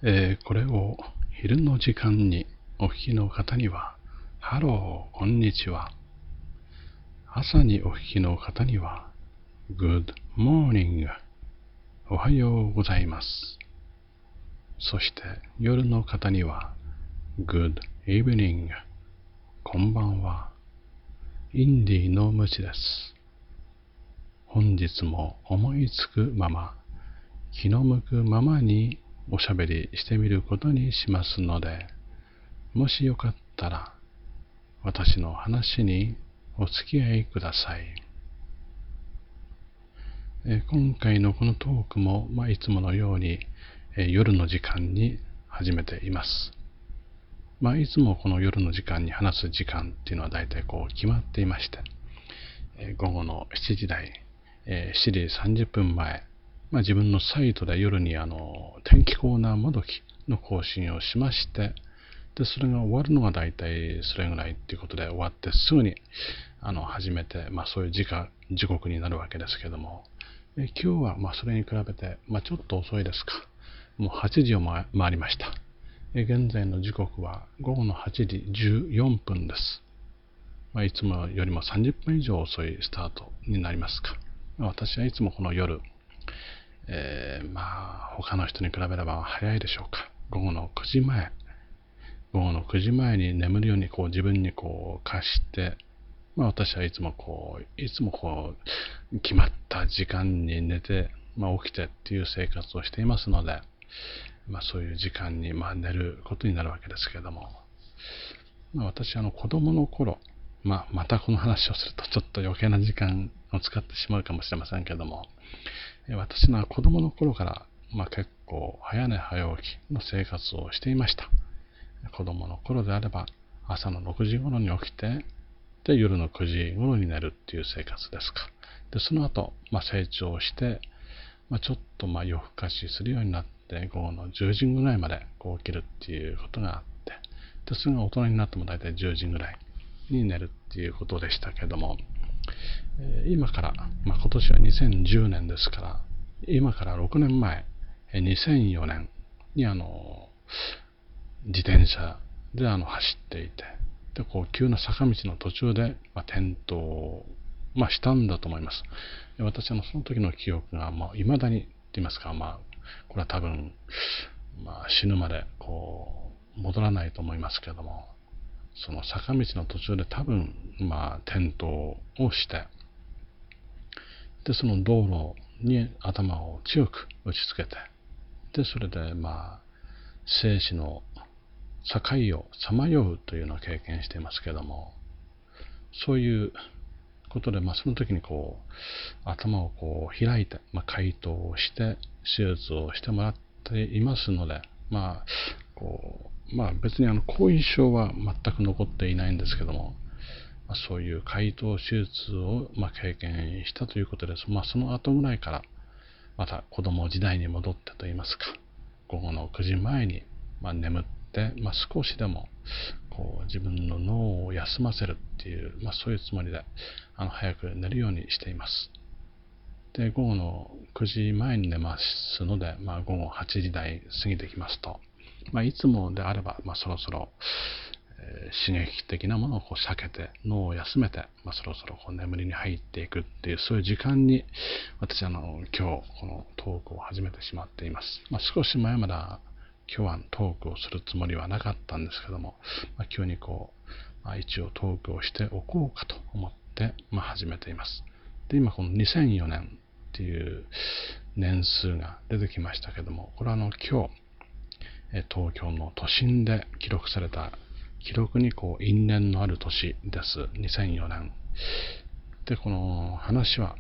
これを昼の時間にお聞きの方には、ハロー、こんにちは。朝にお聞きの方には、Good morning、おはようございます。そして夜の方には、Good evening、こんばんは。インディのムチです。本日も思いつくまま、気の向くままにおしゃべりしてみることにしますので、もしよかったら私の話にお付き合いください。今回のこのトークも、いつものように、夜の時間に始めています。いつもこの夜の時間に話す時間っていうのは大体決まっていまして、午後の7時台、7時30分前、自分のサイトで夜に天気コーナーもどきの更新をしまして、でそれが終わるのが大体それぐらいっていうことで終わってすぐに始めて、そういう時刻になるわけですけども、今日はそれに比べて、ちょっと遅いですか。もう8時を回りました。現在の時刻は午後の8時14分です。いつもよりも30分以上遅いスタートになりますか。私はいつもこの夜、他の人に比べれば早いでしょうか。午後の9時前に眠るように自分に課して、私はいつも決まった時間に寝て、起きてっていう生活をしていますので、そういう時間に寝ることになるわけですけれども、私子供の頃、またこの話をするとちょっと余計な時間を使ってしまうかもしれませんけれども、私の子供の頃から、結構早寝早起きの生活をしていました。子供の頃であれば朝の6時頃に起きて、で夜の9時頃に寝るっていう生活ですか。でその後、成長して、ちょっと夜更かしするようになって、午後の10時ぐらいまで起きるっていうことがあって、でそれが大人になっても大体10時ぐらいに寝るっていうことでしたけども、今から、今年は2010年ですから、今から6年前、2004年に自転車で走っていて、で急な坂道の途中で、転倒を、したんだと思います。私はその時の記憶が未だにって言いますか、これは多分、死ぬまで戻らないと思いますけれども、その坂道の途中で多分、転倒をして、でその道路に頭を強く打ちつけて、でそれで生死の境をさまようというのを経験していますけれども、そういうことで、その時に頭を開いて、開頭をして手術をしてもらっていますので、別に後遺症は全く残っていないんですけども、そういう開頭手術を経験したということです。その後ぐらいからまた子供時代に戻ってといいますか、午後の9時前に眠って、少しでも自分の脳を休ませるっていう、そういうつもりで早く寝るようにしています。で午後の9時前に寝ますので、午後8時台過ぎてきますと、いつもであれば、そろそろ、刺激的なものを避けて脳を休めて、そろそろ眠りに入っていくっていう、そういう時間に私今日このトークを始めてしまっています。少し前まで今日はトークをするつもりはなかったんですけども、急に一応トークをしておこうかと思って、始めています。で今この2004年っていう年数が出てきましたけども、これは今日東京の都心で記録された記録に因縁のある年です。2004年で、この話は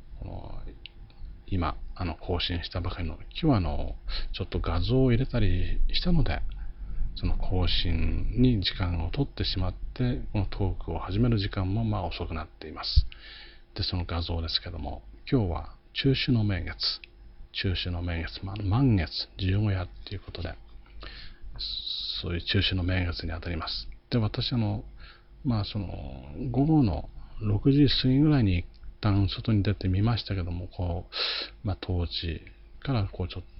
今更新したばかりの、今日はちょっと画像を入れたりしたので、その更新に時間を取ってしまって、このトークを始める時間も遅くなっています。でその画像ですけども、今日は中秋の名月、満月十五夜ということで、そういう中秋の名月にあたります。で私その午後の6時過ぎぐらいに一旦外に出てみましたけども、当時からちょっ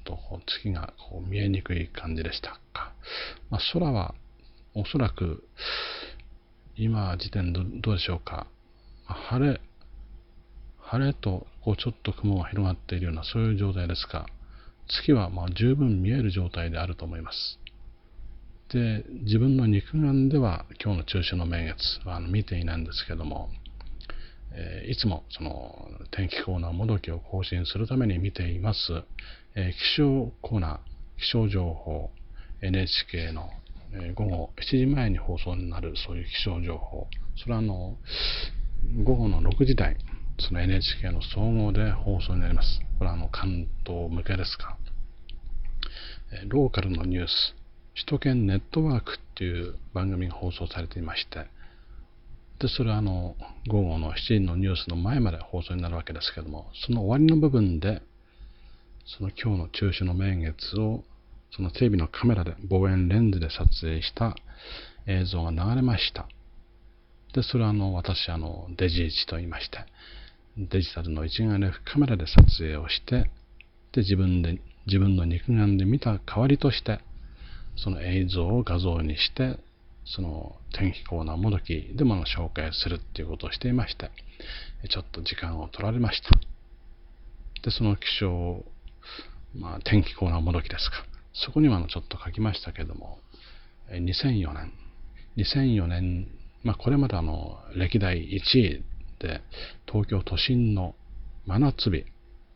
と月が見えにくい感じでしたか。空はおそらく今時点でどうでしょうか。晴れとちょっと雲が広がっているようなそういう状態ですが、月は十分見える状態であると思います。で、自分の肉眼では今日の中秋の名月は見ていないんですけども、いつもその天気コーナーもどきを更新するために見ています、気象コーナー、気象情報 NHK の午後7時前に放送になるそういう気象情報、それは午後の6時台、その NHK の総合で放送になります。これは関東向けですが、ローカルのニュース、首都圏ネットワークっていう番組が放送されていまして、でそれは午後の7時のニュースの前まで放送になるわけですけども、その終わりの部分でその今日の中秋の名月をそのテレビのカメラで望遠レンズで撮影した映像が流れました。でそれは私デジ1と言いまして、デジタルの一眼レフカメラで撮影をして、で自分の肉眼で見た代わりとしてその映像を画像にしてその天気コーナーもどきでも紹介するっていうことをしていまして、ちょっと時間を取られました。でその気象、天気コーナーもどきですか、そこにはちょっと書きましたけども、2004年、これまで歴代1位で東京都心の真夏日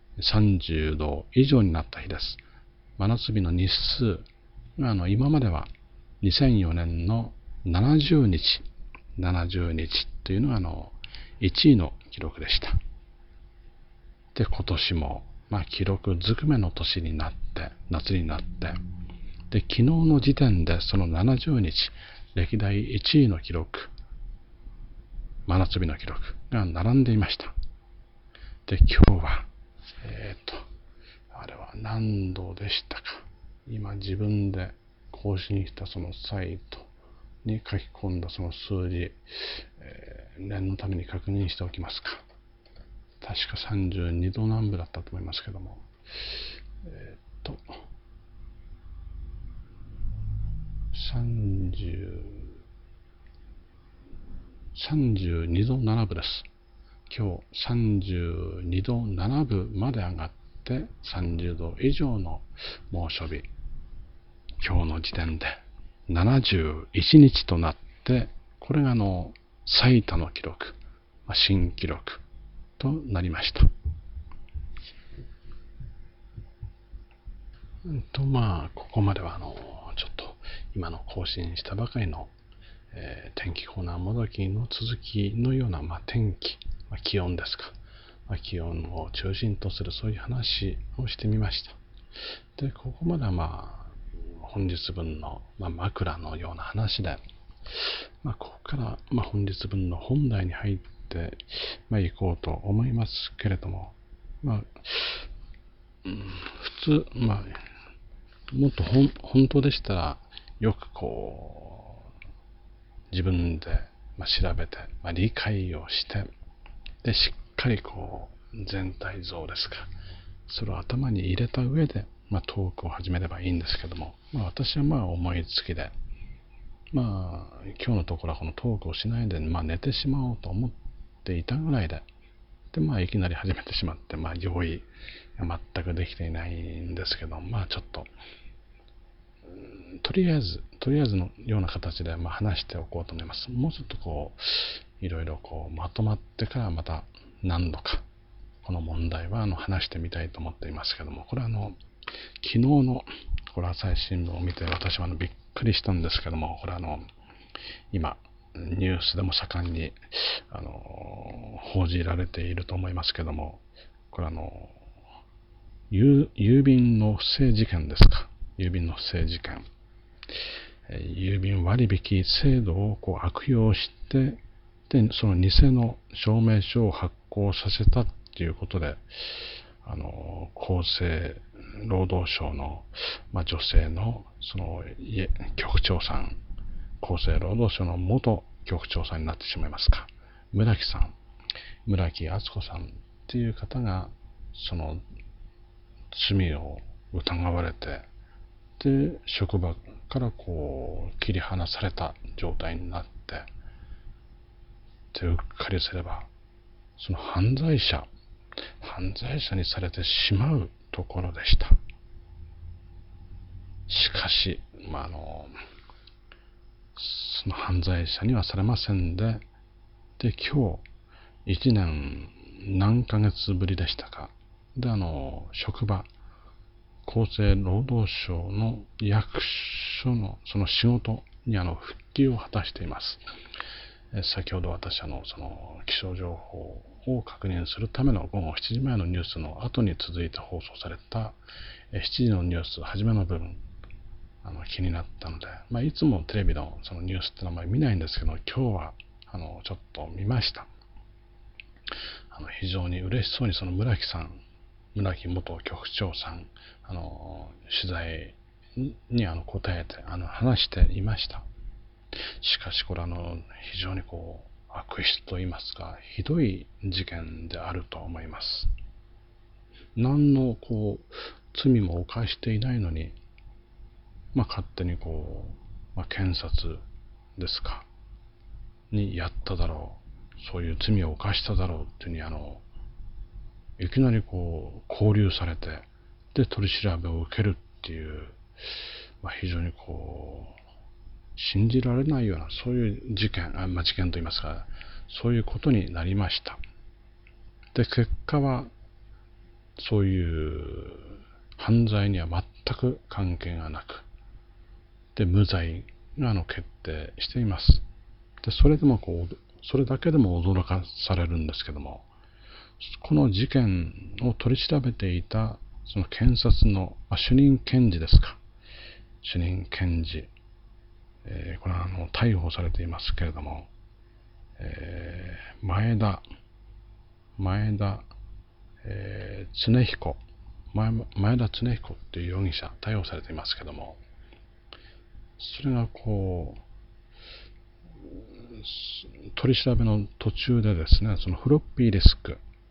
30度以上になった日です。真夏日の日数が今までは2004年の70日というのが1位の記録でした。で今年も記録ずくめの年になって夏になって、で昨日の時点でその70日歴代1位の記録、真夏日の記録が並んでいました。で今日はあれは何度でしたか。今自分で更新したそのサイトに書き込んだその数字、念のために確認しておきますか。確か32度南部だったと思いますけども、32度7分です。今日32度7分まで上がって30度以上の猛暑日、今日の時点で71日となって、これが最多の記録、新記録となりました。ここまではちょっと今の更新したばかりの、天気コーナーもどきの続きのような、天気、気温ですか、気温を中心とするそういう話をしてみました。でここまでは本日分の、枕のような話で、ここから、本日分の本題に入っていこうと思いますけれども、普通、もっと本当でしたらよく自分で調べて、理解をして、でしっかり全体像ですか、それを頭に入れた上で、トークを始めればいいんですけども、私は思いつきで、今日のところはこのトークをしないで、寝てしまおうと思っていたぐらいで、いきなり始めてしまって、用意が全くできていないんですけど、ちょっととりあえずのような形で話しておこうと思います。もうちょっといろいろまとまってからまた何度かこの問題は話してみたいと思っていますけども、これは昨日のこれ朝日新聞を見て私はびっくりしたんですけども、これ今ニュースでも盛んに報じられていると思いますけども、これ郵便の不正事件ですか。郵便の不正事件、郵便割引制度を悪用して、でその偽の証明書を発行させたっていうことで、厚生労働省の、女性のその局長さん、厚生労働省の元局長さんになってしまいますか、村木敦子さんっていう方がその罪を疑われて、で職場からこう切り離された状態になって、でうっかりすればその犯罪者にされてしまうところでした。しかし、その犯罪者にはされませんで、今日1年何ヶ月ぶりでしたかで、職場、厚生労働省の役所のその仕事に復帰を果たしています。先ほど私その気象情報を確認するための午後7時前のニュースの後に続いて放送された7時のニュース初めの部分、気になったので、いつもテレビのそのニュースってのは見ないんですけど、今日はちょっと見ました。非常に嬉しそうにその村木元局長さん取材に答えて話していました。しかしこれ非常に悪質と言いますか、ひどい事件であると思います。何の罪も犯していないのに、勝手に検察ですかにやっただろう、そういう罪を犯しただろうっていうにいきなり拘留されて、で取り調べを受けるっていう、非常に信じられないようなそういう事件といいますか、そういうことになりました。で結果はそういう犯罪には全く関係がなく、で無罪が決定しています。でそれだけでも驚かされるんですけども、この事件を取り調べていたその検察の主任検事ですか、主任検事、これは逮捕されていますけれども、前田恒彦っていう容疑者逮捕されていますけども、それが取り調べの途中でですね、そのフロッピーディス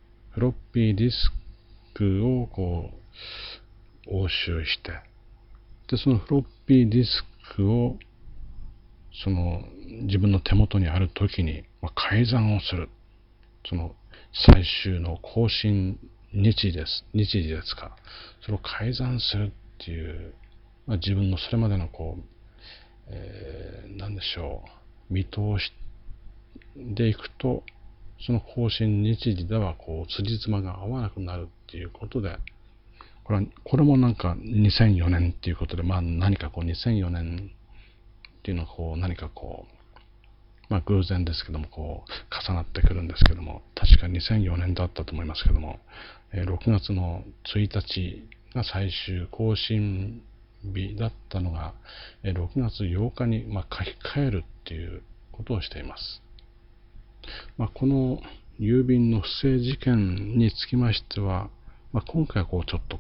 クを押収して、でそのフロッピーディスクをその自分の手元にある時に改ざんをする、その最終の更新日時ですか、それを改ざんするっていう、自分のそれまでの何でしょう、見通しでいくと、その更新日時では辻褄が合わなくなるっていうことで、これもなんか2004年っていうことで、何か2004年っていうのは何か偶然ですけども重なってくるんですけども、確か2004年だったと思いますけども、6月の1日が最終更新日だったのが6月8日に書き換えるっていうことをしています。この郵便の不正事件につきましては、今回はちょっと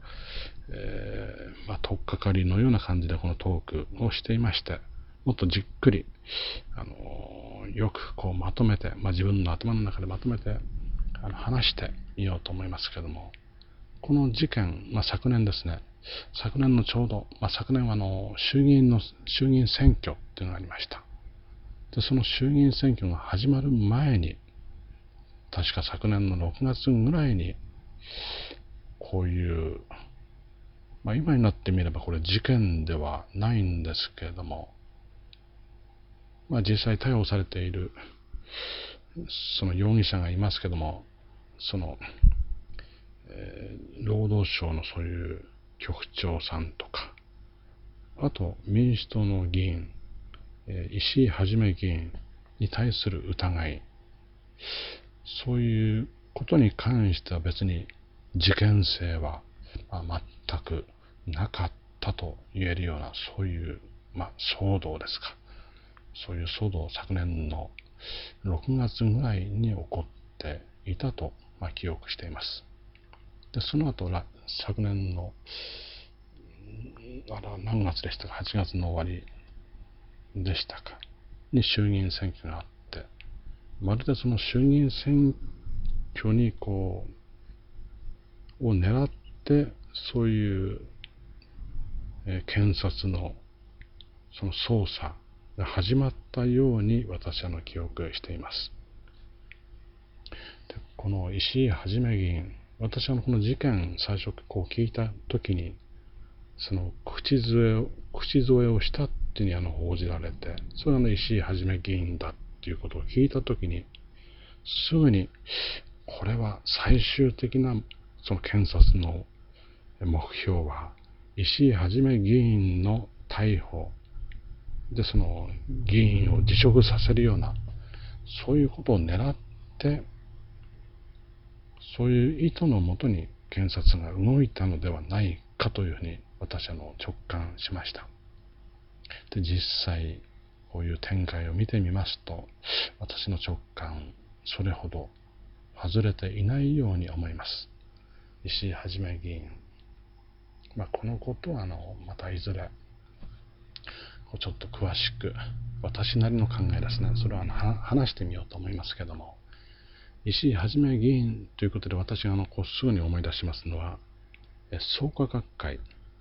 取っかかりのような感じでこのトークをしていまして、もっとじっくりよくまとめて、自分の頭の中でまとめて話してみようと思いますけども、この事件、昨年ですね、昨年のちょうど、昨年は衆議院選挙っていうのがありました。でその衆議院選挙が始まる前に、確か昨年の6月ぐらいにこういう、今になってみればこれ事件ではないんですけれども、実際逮捕されているその容疑者がいますけども、その、労働省のそういう局長さんとか、あと民主党の議員、石井一議員に対する疑い、そういうことに関しては別に事件性は全くなかったと言えるような、そういう騒動ですか。そういう騒動、昨年の6月ぐらいに起こっていたと記憶しています。でその後昨年の何月でしたか、8月の終わりでしたかに衆議院選挙があって、まるでその衆議院選挙にを狙ってそういう検察のその捜査が始まったように私は記憶しています。でこの石井一議員、私はこの事件最初聞いた時に、その口添えをしたっていうに報じられて、それは石井一議員だっていうことを聞いた時に、すぐにこれは最終的なその検察の目標は石井一議員の逮捕で、その議員を辞職させるような、そういうことを狙って、そういう意図のもとに検察が動いたのではないかというふうに私は直感しました。で、実際こういう展開を見てみますと、私の直感それほど外れていないように思います。石井一議員、このことはまたいずれちょっと詳しく私なりの考えですね、それは話してみようと思いますけども、石井一議員ということで私がすぐに思い出しますのは、創価学会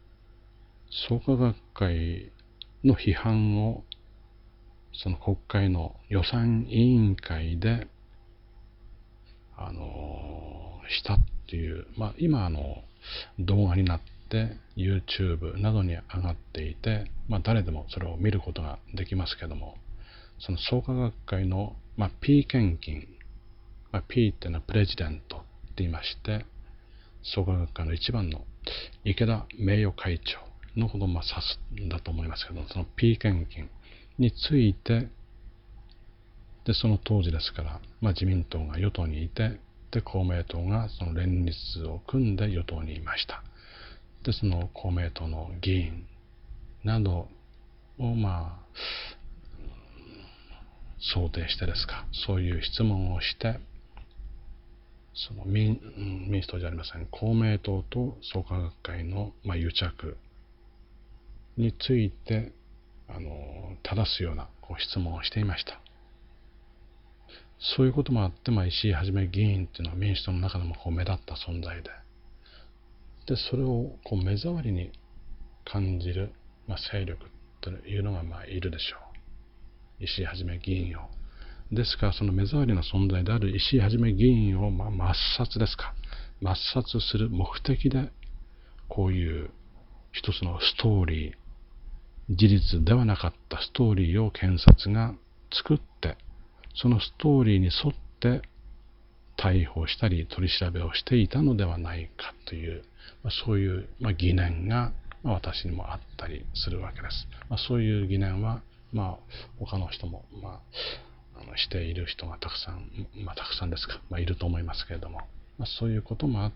の批判をその国会の予算委員会でしたっていう、今動画になって YouTube などに上がっていて、誰でもそれを見ることができますけども、その創価学会の、P 献金、P っていうのはプレジデントって言いまして、創価学会の一番の池田名誉会長のことを指すんだと思いますけど、その P 献金について、でその当時ですから、自民党が与党にいて、で公明党がその連立を組んで与党にいました。でその公明党の議員などを想定してですか、そういう質問をして、その民主党じゃありません、公明党と創価学会の癒着について正すような質問をしていました。そういうこともあって、石井一議員っていうのは民主党の中でも目立った存在で、それを目障りに感じる、勢力というのがいるでしょう、石井一議員を。ですからその目障りな存在である石井一議員を抹殺する目的で、こういう一つのストーリー、事実ではなかったストーリーを検察が作って、そのストーリーに沿って逮捕したり取り調べをしていたのではないかという、そういう疑念が私にもあったりするわけです。そういう疑念は他の人もしている人がたくさんですか、いると思いますけれども、そういうこともあって、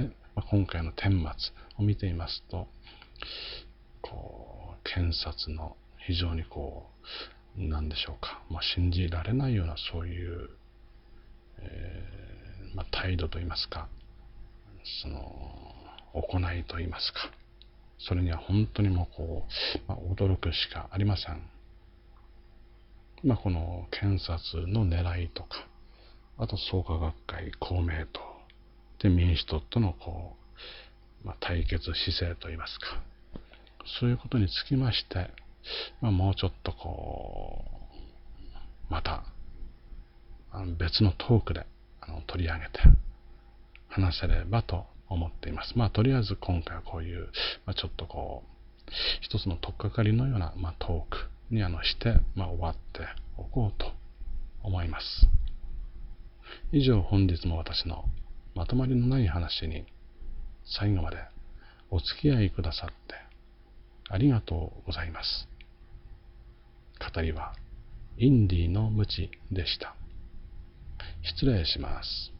今回の顛末を見ていますと、検察の非常に何でしょうか、信じられないようなそういう、態度といいますか、その行いといいますか、それには本当に驚くしかありません。この検察の狙いとか、あと創価学会、公明党で民主党との対決姿勢といいますか、そういうことにつきまして、もうちょっとまた別のトークで取り上げて話せればと思っています。とりあえず今回はこういう、ちょっと一つの取っかかりのような、トークにして、終わっておこうと思います。以上、本日も私のまとまりのない話に最後までお付き合いくださってありがとうございます。語りはインディの無知でした。失礼します。